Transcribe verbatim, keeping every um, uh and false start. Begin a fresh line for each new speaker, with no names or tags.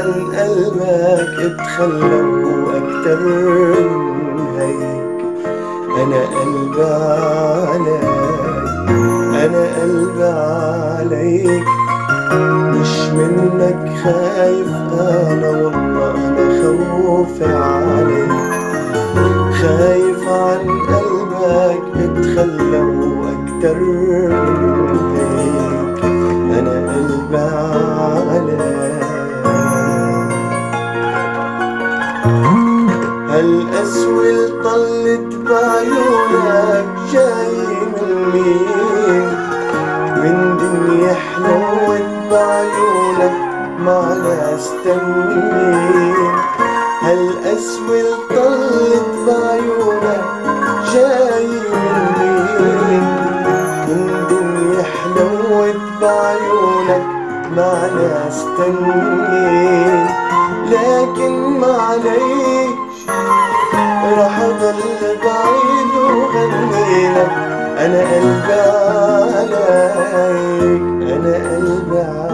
عن قلبك اتخلوا أكتر من هيك. أنا قلبي عليك، أنا قلبي عليك، مش منك خايف أنا، والله أنا خوفي عليك. خايف عن قلبك اتخلوا أكتر من هيك. أنا قلبي عليك. هالقسوة اللي طلت بعيونك جاي من مين؟ من دنيا حلوت بعيونك مع ناس تانيين. هالقسوة اللي طلت بعيونك جاي من مين؟ من دنيا حلوت بعيونك مع ناس تانيين. لكن معليش رح أضل بعيد وغنيلك. أنا قلبي عليك، أنا قلبي عليك.